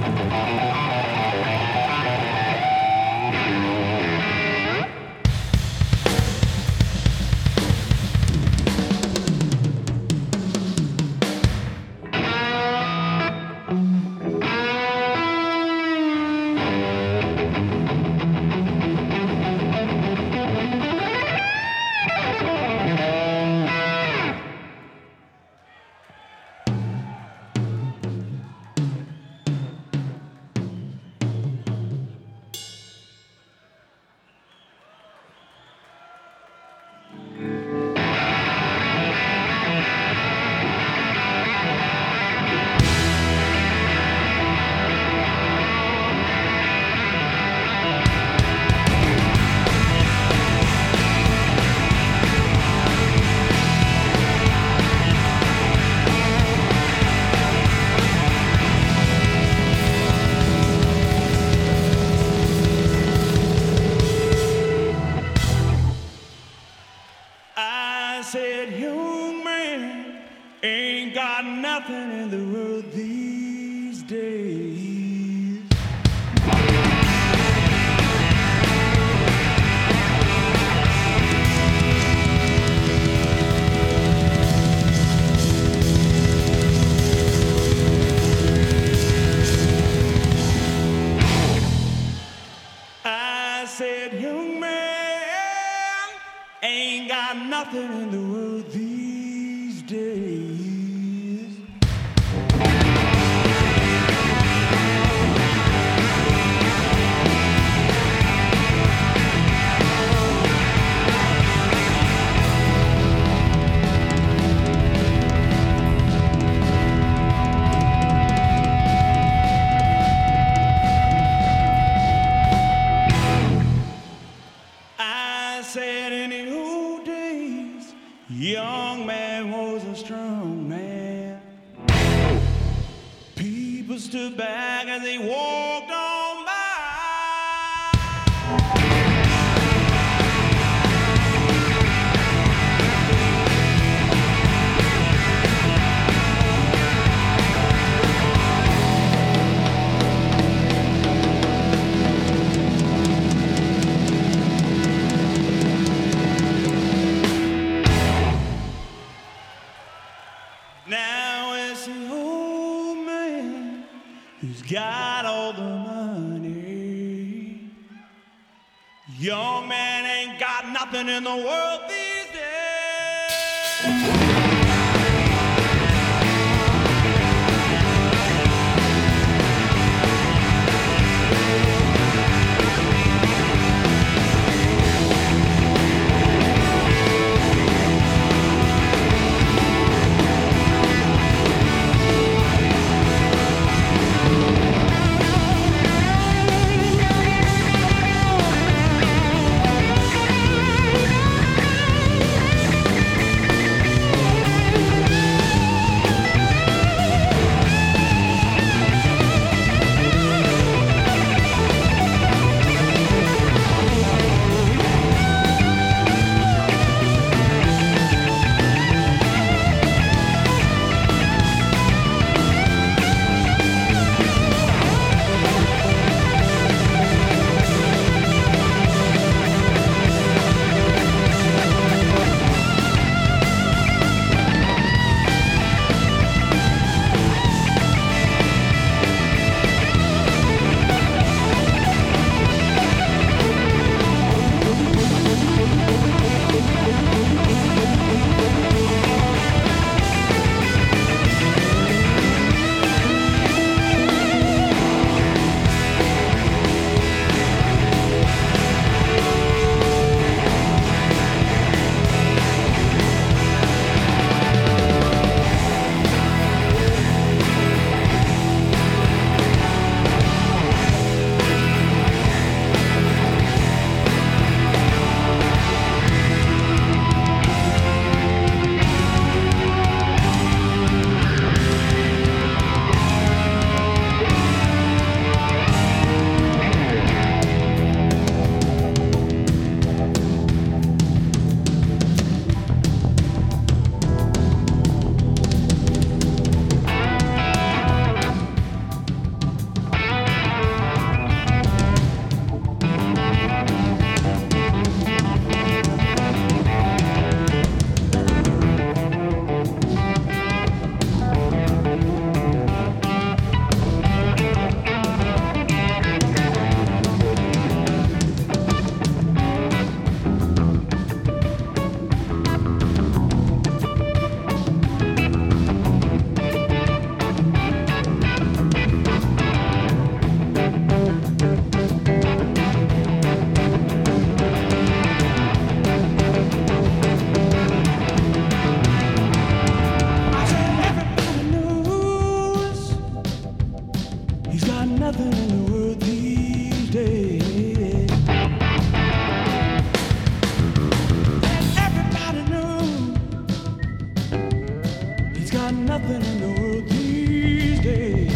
I said, young man, ain't got nothing in the world these days. I said, young man, ain't got nothing in the world these days. I said in the old days, young man was a strong man. People stood back as they walked on by. Now it's an old man who's got all the money. Young man ain't got nothing in the world these days. got nothing in the world these days.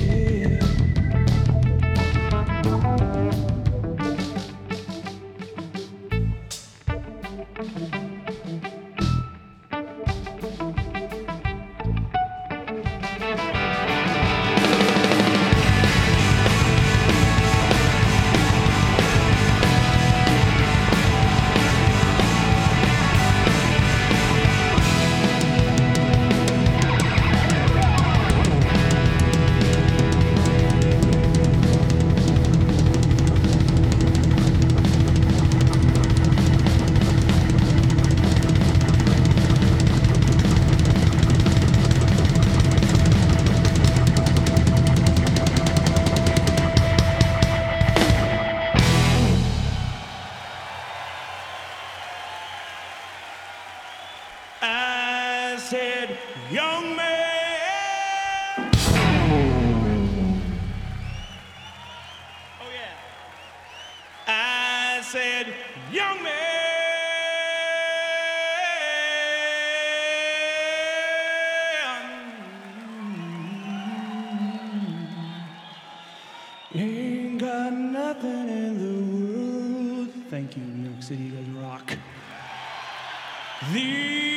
I said, young man. Oh, yeah. I said, young man. Ain't got nothing in the world. Thank you, New York City, you guys rock. The